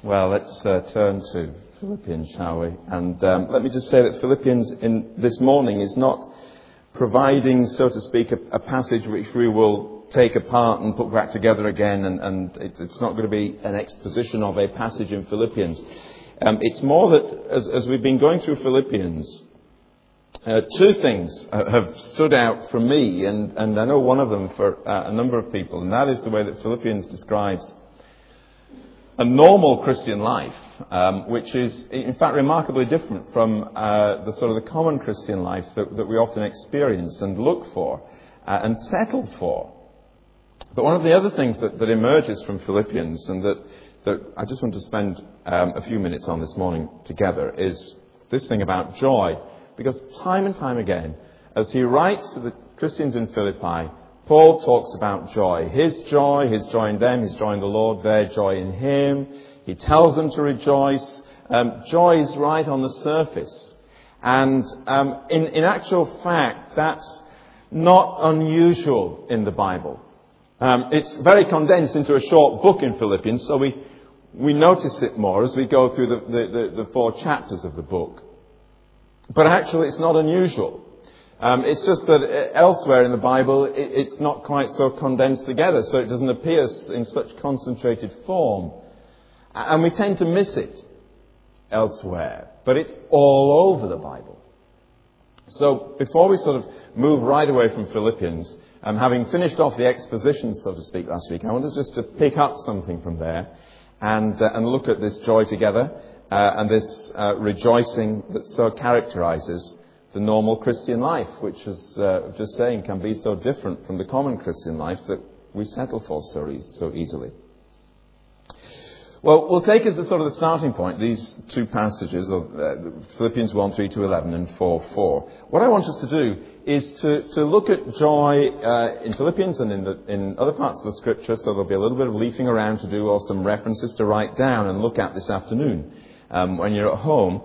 Well, let's turn to Philippians, shall we? And let me just say that Philippians in this morning is not providing, so to speak, a passage which we will take apart and put back together again, and it's not going to be an exposition of a passage in Philippians. It's more that as we've been going through Philippians, two things have stood out for me, and I know one of them for a number of people, and that is the way that Philippians describes a normal Christian life, which is in fact remarkably different from the sort of the common Christian life that we often experience and look for and settle for. But one of the other things that emerges from Philippians, and that I just want to spend a few minutes on this morning together, is this thing about joy. Because time and time again, as he writes to the Christians in Philippi, Paul talks about joy. His joy in them, his joy in the Lord, their joy in him. He tells them to rejoice. Joy is right on the surface. And in actual fact, that's not unusual in the Bible. It's very condensed into a short book in Philippians, so we notice it more as we go through the 4 chapters of the book. But actually, it's not unusual. It's just that elsewhere in the Bible, it's not quite so condensed together, so it doesn't appear in such concentrated form. And we tend to miss it elsewhere. But it's all over the Bible. So before we sort of move right away from Philippians, having finished off the exposition, so to speak, last week, I want us just to pick up something from there and look at this joy together and this rejoicing that so characterizes the normal Christian life, which, as just saying, can be so different from the common Christian life that we settle for so easily. Well, we'll take as the sort of the starting point these two passages of Philippians 1, 3 to 11 and 4, 4. What I want us to do is to look at joy in Philippians and in other parts of the Scripture, so there'll be a little bit of leafing around to do, or some references to write down and look at this afternoon when you're at home.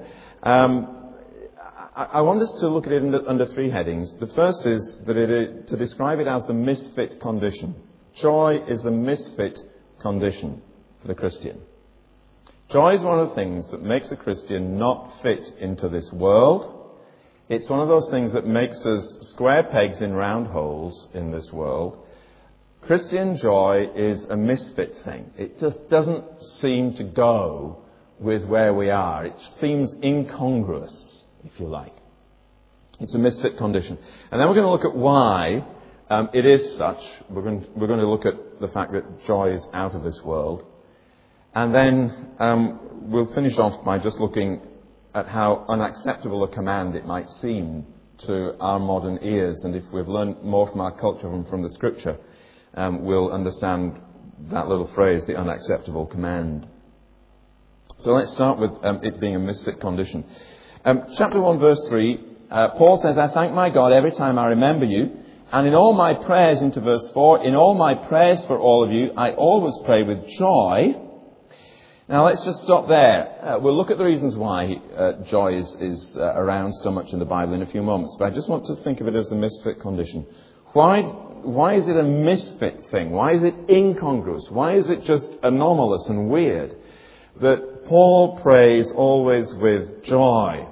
I want us to look at it under 3 headings. The first is that to describe it as the misfit condition. Joy is the misfit condition for the Christian. Joy is one of the things that makes a Christian not fit into this world. It's one of those things that makes us square pegs in round holes in this world. Christian joy is a misfit thing. It just doesn't seem to go with where we are. It seems incongruous, if you like. It's a misfit condition. And then we're going to look at why it is such. We're going to look at the fact that joy is out of this world. And then we'll finish off by just looking at how unacceptable a command it might seem to our modern ears. And if we've learned more from our culture and from the Scripture, we'll understand that little phrase, the unacceptable command. So let's start with it being a misfit condition. Chapter 1, verse 3, Paul says, I thank my God every time I remember you, and in all my prayers, into verse 4, in all my prayers for all of you, I always pray with joy. Now let's just stop there. We'll look at the reasons why joy is around so much in the Bible in a few moments, but I just want to think of it as the misfit condition. Why is it a misfit thing? Why is it incongruous? Why is it just anomalous and weird that Paul prays always with joy?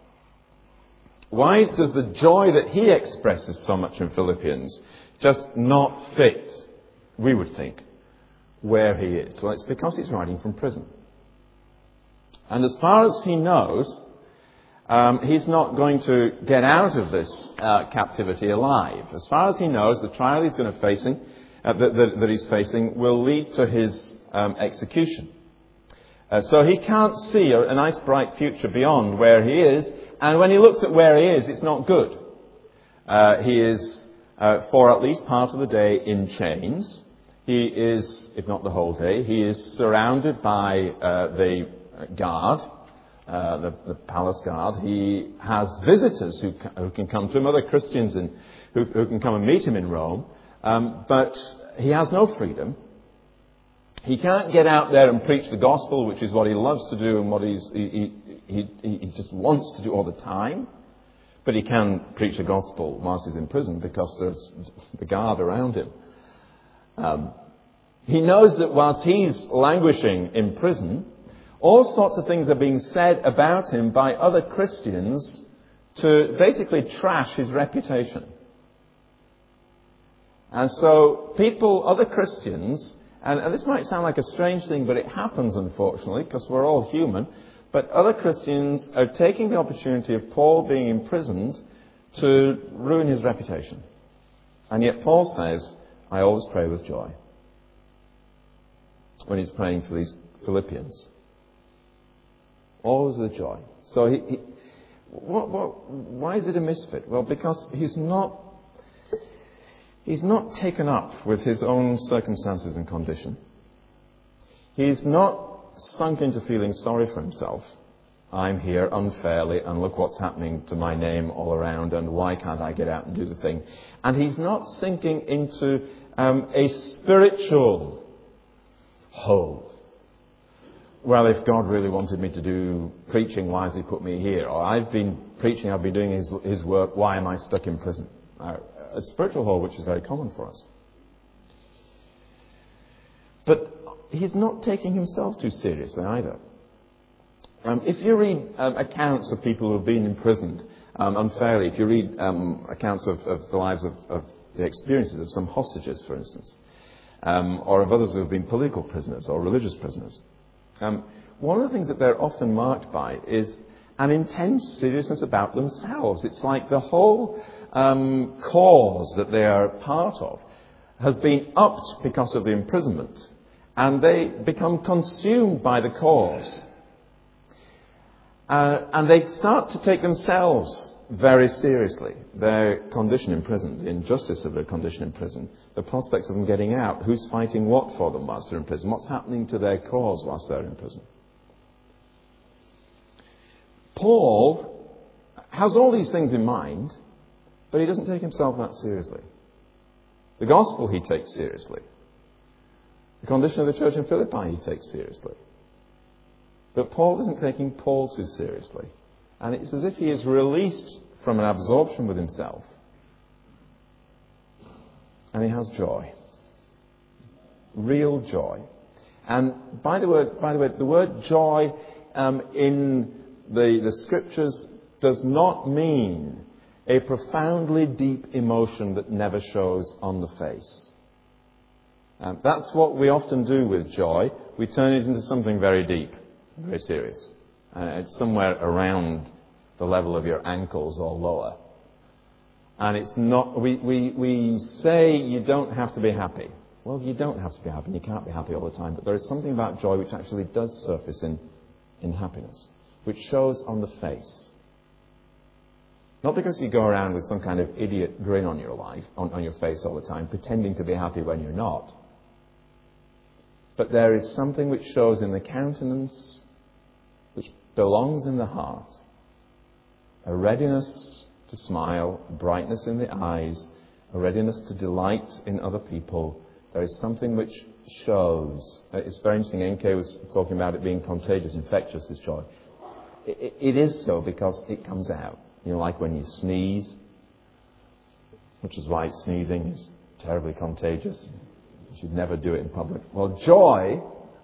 Why does the joy that he expresses so much in Philippians just not fit, we would think, where he is? Well, it's because he's writing from prison. And as far as he knows, he's not going to get out of this captivity alive. As far as he knows, the trial he's going to that he's facing will lead to his execution. So he can't see a nice bright future beyond where he is. And when he looks at where he is, it's not good. He is, for at least part of the day, in chains. He is, if not the whole day, he is surrounded by the guard, the palace guard. He has visitors who can come to him, other Christians who can come and meet him in Rome. But he has no freedom. He can't get out there and preach the gospel, which is what he loves to do and what he just wants to do all the time. But he can preach the gospel whilst he's in prison because there's the guard around him. He knows that whilst he's languishing in prison, All sorts of things are being said about him by other Christians to basically trash his reputation. And so other Christians, and this might sound like a strange thing, but it happens unfortunately, because we're all human, but other Christians are taking the opportunity of Paul being imprisoned to ruin his reputation. And yet Paul says, I always pray with joy, when he's praying for these Philippians. Always with joy. So why is it a misfit? Well, because he's not taken up with his own circumstances and condition. He's not sunk into feeling sorry for himself. I'm here unfairly, and look what's happening to my name all around, and why can't I get out and do the thing? And he's not sinking into a spiritual hole. Well, if God really wanted me to do preaching, why has he put me here? Or I've been preaching, I've been doing his work, why am I stuck in prison? A spiritual hole, which is very common for us. But he's not taking himself too seriously either. If you read accounts of people who have been imprisoned unfairly, if you read accounts of the lives of the experiences of some hostages, for instance, or of others who have been political prisoners or religious prisoners, one of the things that they're often marked by is an intense seriousness about themselves. It's like the whole cause that they are part of has been upped because of the imprisonment, and they become consumed by the cause. And they start to take themselves very seriously. Their condition in prison, the injustice of their condition in prison, the prospects of them getting out, who's fighting what for them whilst they're in prison, what's happening to their cause whilst they're in prison. Paul has all these things in mind, but he doesn't take himself that seriously. The gospel he takes seriously. The condition of the church in Philippi he takes seriously. But Paul isn't taking Paul too seriously. And it's as if he is released from an absorption with himself. And he has joy. Real joy. And by the way, the word joy in the scriptures does not mean a profoundly deep emotion that never shows on the face. That's what we often do with joy. We turn it into something very deep, very serious. It's somewhere around the level of your ankles or lower. And it's not, we say you don't have to be happy. Well, you don't have to be happy, and you can't be happy all the time. But there is something about joy which actually does surface in happiness, which shows on the face. Not because you go around with some kind of idiot grin on your face all the time, pretending to be happy when you're not. But there is something which shows in the countenance, which belongs in the heart. A readiness to smile, a brightness in the eyes, a readiness to delight in other people. There is something which shows. It's very interesting. N.K. was talking about it being contagious, infectious, this joy. It is so because it comes out. You know, like when you sneeze, which is why sneezing is terribly contagious. You should never do it in public. Well, joy,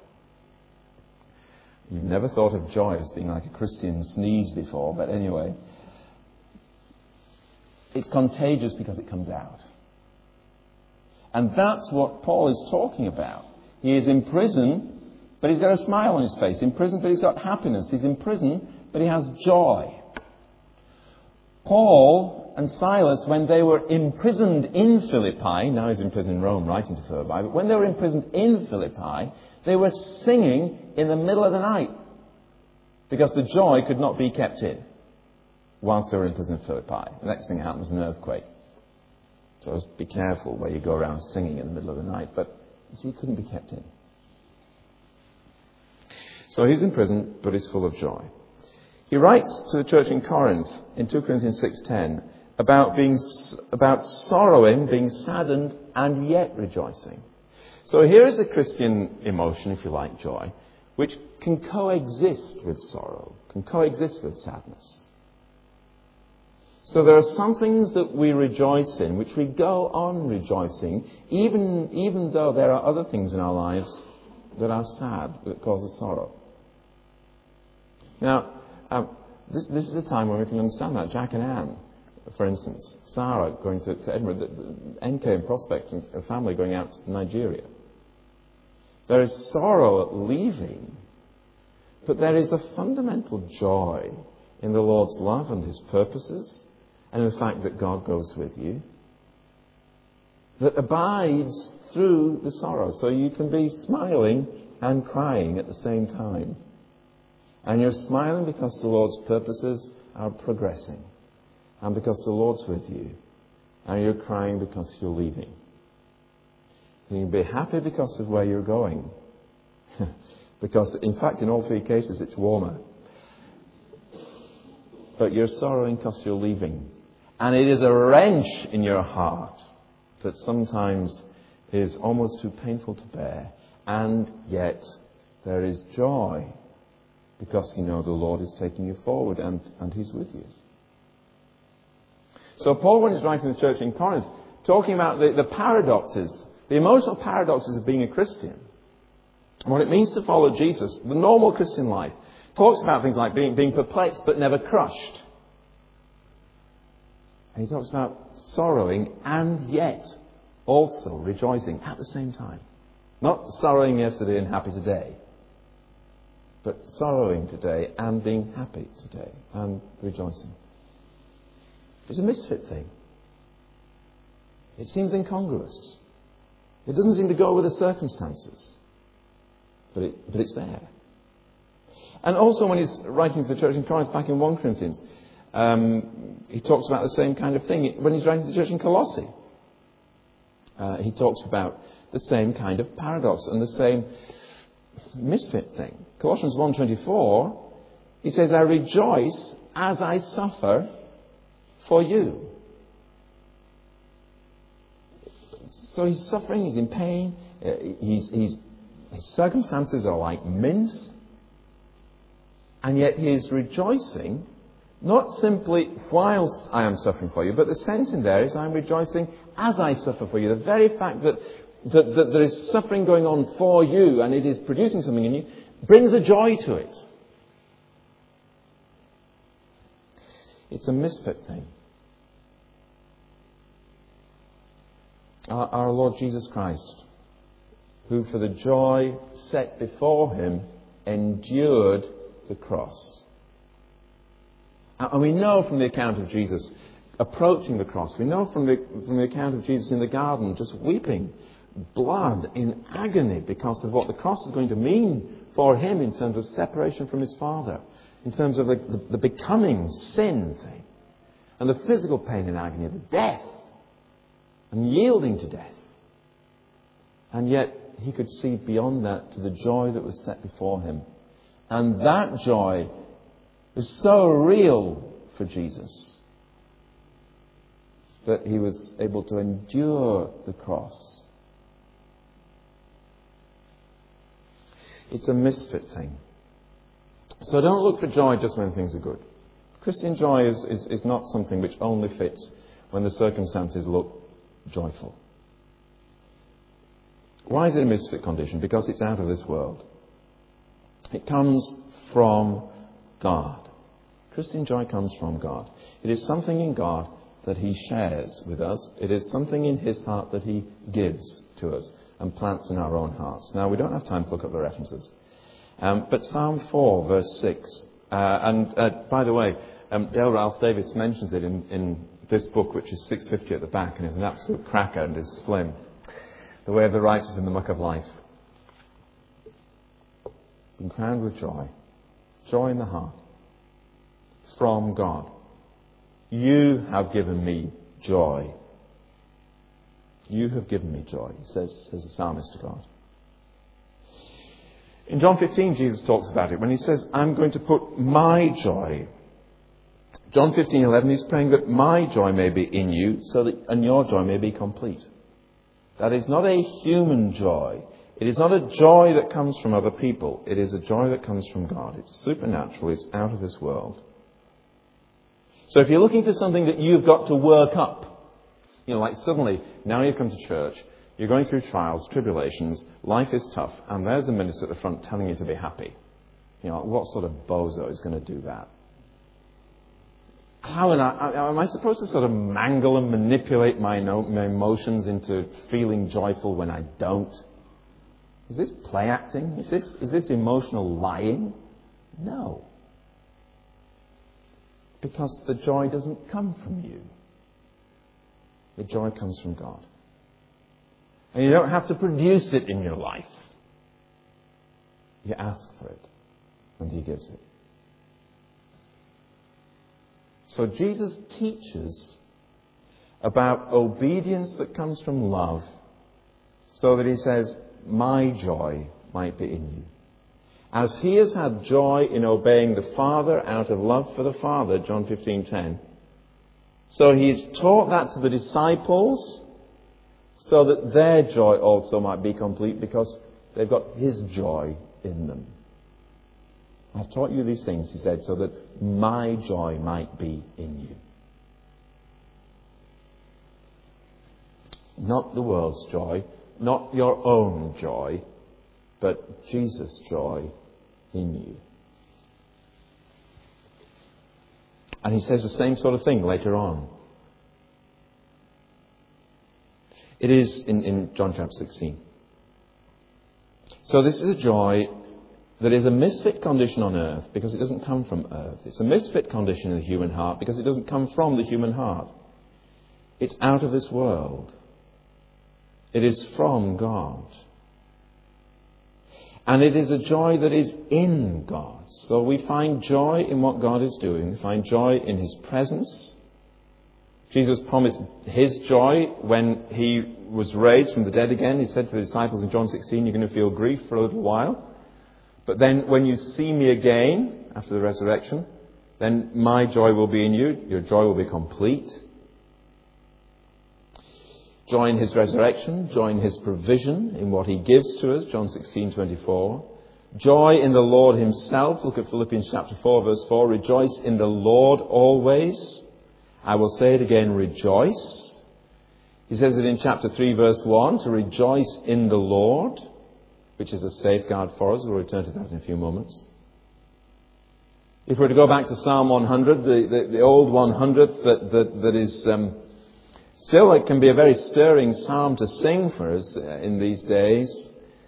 you've never thought of joy as being like a Christian sneeze before, but anyway, it's contagious because it comes out. And that's what Paul is talking about. He is in prison, but he's got a smile on his face. In prison, but he's got happiness. He's in prison, but he has joy. Paul and Silas, when they were imprisoned in Philippi, now he's in prison in Rome, writing to Philippi, but when they were imprisoned in Philippi, they were singing in the middle of the night because the joy could not be kept in whilst they were in prison in Philippi. The next thing that happened was an earthquake. So be careful where you go around singing in the middle of the night. But you see, it couldn't be kept in. So he's in prison, but he's full of joy. He writes to the church in Corinth in 2 Corinthians 6:10 about sorrowing, being saddened, and yet rejoicing. So here is a Christian emotion, if you like, joy, which can coexist with sorrow, can coexist with sadness. So there are some things that we rejoice in, which we go on rejoicing, even though there are other things in our lives that are sad, that cause us sorrow. Now, this is a time when we can understand that. Jack and Anne, for instance, Sarah going to Edinburgh, the NK and Prospect and a family going out to Nigeria. There is sorrow at leaving, but there is a fundamental joy in the Lord's love and His purposes, and in the fact that God goes with you, that abides through the sorrow. So you can be smiling and crying at the same time. And you're smiling because the Lord's purposes are progressing, and because the Lord's with you, and you're crying because you're leaving. You can be happy because of where you're going, because in fact in all three cases it's warmer. But you're sorrowing because you're leaving. And it is a wrench in your heart that sometimes is almost too painful to bear. And yet there is joy because you know the Lord is taking you forward and He's with you. So Paul, when he's writing to the church in Corinth, talking about the paradoxes, the emotional paradoxes of being a Christian, and what it means to follow Jesus, the normal Christian life, talks about things like being perplexed but never crushed. And he talks about sorrowing and yet also rejoicing at the same time. Not sorrowing yesterday and happy today, but sorrowing today and being happy today and rejoicing. It's a misfit thing. It seems incongruous. It doesn't seem to go with the circumstances. But it's there. And also when he's writing to the church in Corinth, back in 1 Corinthians, he talks about the same kind of thing. When he's writing to the church in Colossae, he talks about the same kind of paradox and the same misfit thing. Colossians 1:24, he says, I rejoice as I suffer for you. So he's suffering, he's in pain, his circumstances are like mince, and yet he is rejoicing, not simply whilst I am suffering for you, but the sense in there is I'm rejoicing as I suffer for you. The very fact that there is suffering going on for you and it is producing something in you brings a joy to it. It's a misfit thing. Our Lord Jesus Christ, who for the joy set before Him endured the cross. And we know from the account of Jesus approaching the cross, we know from the account of Jesus in the garden just weeping blood in agony because of what the cross is going to mean for Him in terms of separation from His Father, in terms of the becoming sin thing, and the physical pain and agony of the death, and yielding to death. And yet He could see beyond that to the joy that was set before Him. And that joy is so real for Jesus that He was able to endure the cross. It's a misfit thing. So don't look for joy just when things are good. Christian joy is not something which only fits when the circumstances look joyful. Why is it a misfit condition? Because it's out of this world. It comes from God. Christian joy comes from God. It is something in God that He shares with us. It is something in His heart that He gives to us and plants in our own hearts. Now, we don't have time to look up the references. But Psalm 4, verse 6. By the way, Dale Ralph Davis mentions it in this book, which is 650 at the back, and is an absolute cracker and is slim. The way of the righteous in the muck of life. Been crowned with joy. Joy in the heart. From God. You have given me joy. You have given me joy, says the psalmist to God. In John 15, Jesus talks about it when He says, I'm going to put my joy. John 15:11, He's praying that my joy may be in you, and your joy may be complete. That is not a human joy. It is not a joy that comes from other people. It is a joy that comes from God. It's supernatural. It's out of this world. So if you're looking for something that you've got to work up, like suddenly, now you've come to church, you're going through trials, tribulations, life is tough, and there's the minister at the front telling you to be happy. What sort of bozo is going to do that? How am I supposed to sort of mangle and manipulate my emotions into feeling joyful when I don't? Is this play acting? Is this emotional lying? No. Because the joy doesn't come from you. The joy comes from God. And you don't have to produce it in your life. You ask for it, and He gives it. So Jesus teaches about obedience that comes from love, so that He says, my joy might be in you. As He has had joy in obeying the Father out of love for the Father, John 15:10. So He's taught that to the disciples, so that their joy also might be complete, because they've got His joy in them. I've taught you these things, He said, so that my joy might be in you. Not the world's joy, not your own joy, but Jesus' joy in you. And He says the same sort of thing later on. It is in John chapter 16. So this is a joy that is a misfit condition on earth because it doesn't come from earth. It's a misfit condition in the human heart because it doesn't come from the human heart. It's out of this world. It is from God. And it is a joy that is in God. So we find joy in what God is doing. We find joy in His presence. Jesus promised His joy when He was raised from the dead again. He said to the disciples in John 16, you're going to feel grief for a little while. But then when you see me again, after the resurrection, then my joy will be in you. Your joy will be complete. Joy in His resurrection. Joy in His provision, in what He gives to us, John 16:24. Joy in the Lord Himself. Look at Philippians chapter 4, verse 4. Rejoice in the Lord always. I will say it again, rejoice. He says it in chapter 3, verse 1, to rejoice in the Lord, which is a safeguard for us. We'll return to that in a few moments. If we were to go back to Psalm 100, the old 100th that is still, it can be a very stirring psalm to sing for us in these days,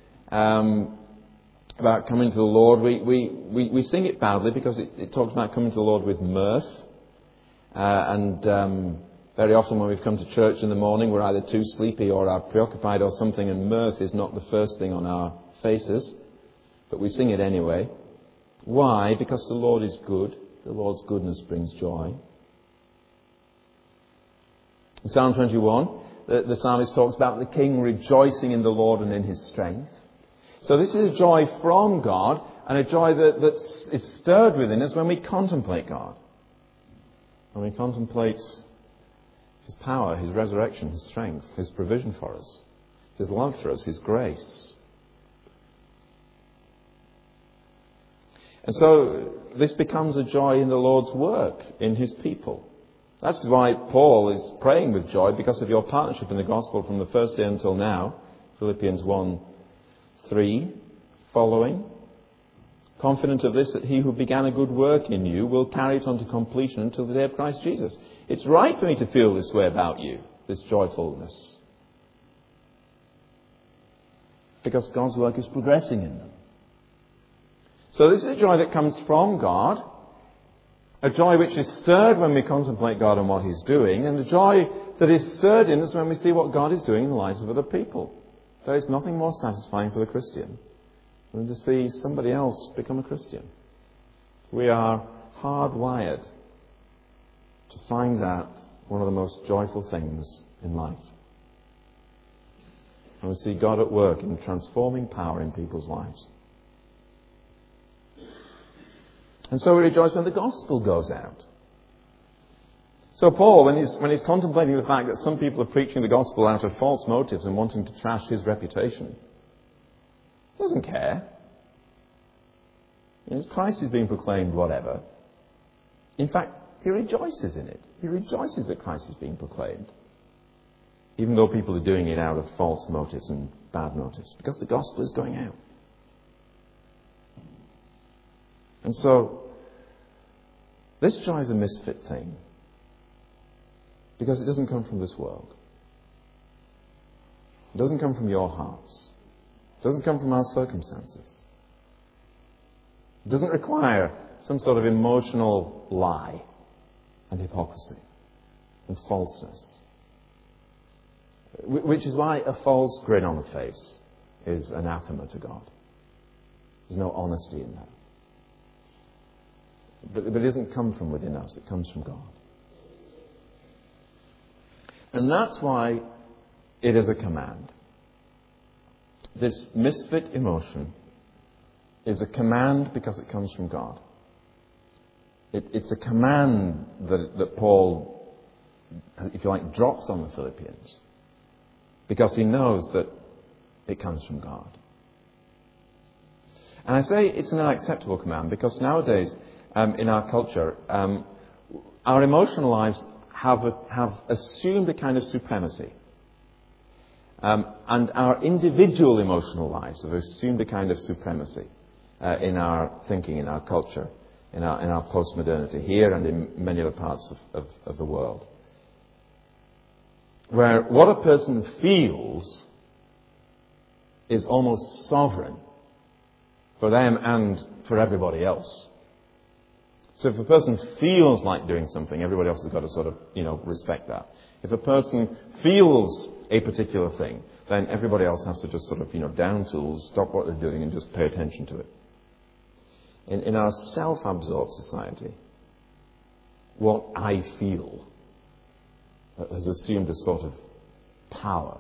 about coming to the Lord. We sing it badly because it talks about coming to the Lord with mirth. Very often when we've come to church in the morning, we're either too sleepy or are preoccupied or something, and mirth is not the first thing on our faces. But we sing it anyway. Why? Because the Lord is good. The Lord's goodness brings joy. In Psalm 21, the psalmist talks about the king rejoicing in the Lord and in His strength. So this is a joy from God, and a joy that is stirred within us when we contemplate God. When we contemplate His power, His resurrection, His strength, His provision for us, His love for us, His grace. And so this becomes a joy in the Lord's work, in His people. That's why Paul is praying with joy, because of your partnership in the gospel from the first day until now. Philippians 1:3 following. Confident of this, that He who began a good work in you will carry it on to completion until the day of Christ Jesus. It's right for me to feel this way about you, this joyfulness. Because God's work is progressing in them. So this is a joy that comes from God, a joy which is stirred when we contemplate God and what He's doing, and a joy that is stirred in us when we see what God is doing in the lives of other people. There is nothing more satisfying for the Christian than to see somebody else become a Christian. We are hardwired to find that one of the most joyful things in life. And we see God at work in transforming power in people's lives. And so we rejoice when the gospel goes out. So Paul, when he's contemplating the fact that some people are preaching the gospel out of false motives and wanting to trash his reputation, he doesn't care. Christ is being proclaimed, whatever. In fact, he rejoices in it. He rejoices that Christ is being proclaimed, even though people are doing it out of false motives and bad motives, because the gospel is going out. And so, this joy is a misfit thing because it doesn't come from this world. It doesn't come from your hearts. It doesn't come from our circumstances. It doesn't require some sort of emotional lie and hypocrisy and falseness. Which is why a false grin on the face is anathema to God. There's no honesty in that. But it doesn't come from within us, it comes from God. And that's why it is a command. This misfit emotion is a command because it comes from God. It's a command that Paul, if you like, drops on the Philippians because he knows that it comes from God. And I say it's an unacceptable command because nowadays, in our culture, our emotional lives have assumed a kind of supremacy. And our individual emotional lives have assumed a kind of supremacy in our thinking, in our culture, in our post-modernity, here and in many other parts of the world. Where what a person feels is almost sovereign for them and for everybody else. So if a person feels like doing something, everybody else has got to sort of, respect that. If a person feels a particular thing, then everybody else has to just sort of, down tools, stop what they're doing and just pay attention to it. In our self-absorbed society, what I feel has assumed a sort of power.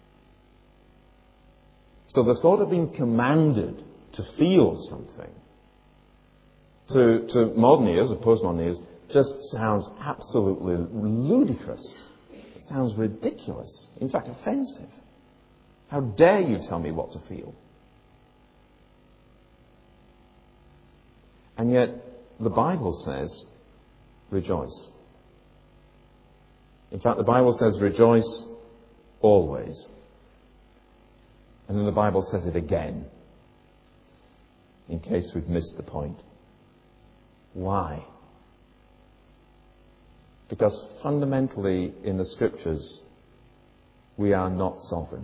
So the thought of being commanded to feel something to modern ears or postmodern ears just sounds absolutely ludicrous. It sounds ridiculous. In fact, offensive. How dare you tell me what to feel? And yet, the Bible says, rejoice. In fact, the Bible says, rejoice always. And then the Bible says it again, in case we've missed the point. Why? Because fundamentally, in the Scriptures, we are not sovereign.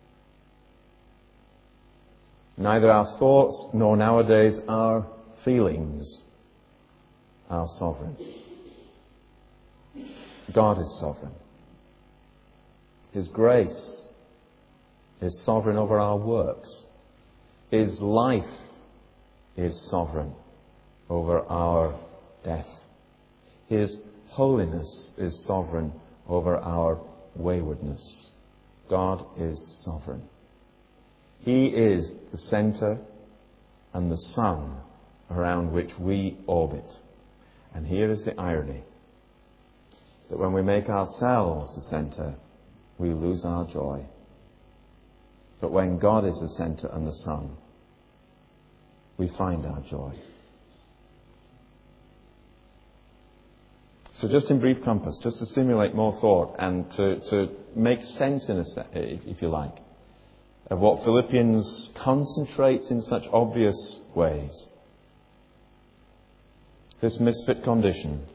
Neither our thoughts nor nowadays our feelings are sovereign. God is sovereign. His grace is sovereign over our works. His life is sovereign over our death. His holiness is sovereign over our waywardness. God is sovereign. He is the centre and the sun around which we orbit. And here is the irony, that when we make ourselves the centre, we lose our joy. But when God is the centre and the sun, we find our joy. So just in brief compass, just to stimulate more thought and to make sense, if you like, of what Philippians concentrates in such obvious ways. This misfit condition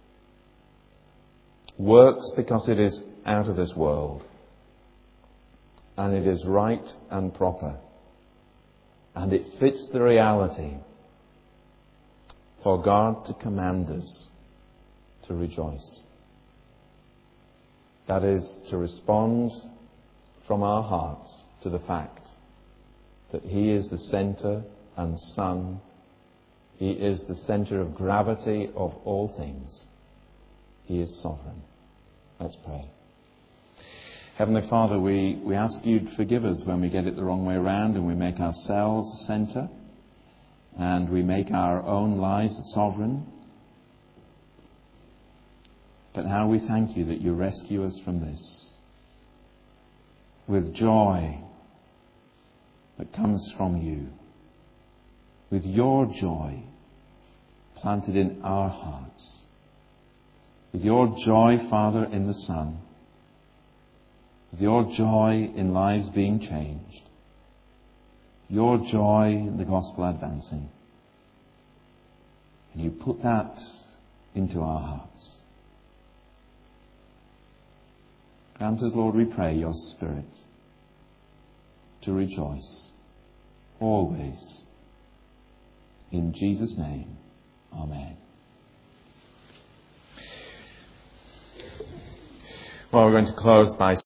works because it is out of this world, and it is right and proper, and it fits the reality for God to command us to rejoice. That is, to respond from our hearts to the fact that He is the centre and sun. He is the centre of gravity of all things. He is sovereign. Let's pray. Heavenly Father, we ask you to forgive us when we get it the wrong way around and we make ourselves the centre and we make our own lives the sovereign. But how we thank you that you rescue us from this with joy that comes from you, with your joy planted in our hearts, with your joy, Father, in the Son, with your joy in lives being changed, your joy in the gospel advancing. Can you put that into our hearts? Grant us, Lord, we pray, your Spirit to rejoice always. In Jesus' name, amen. Well, we're going to close by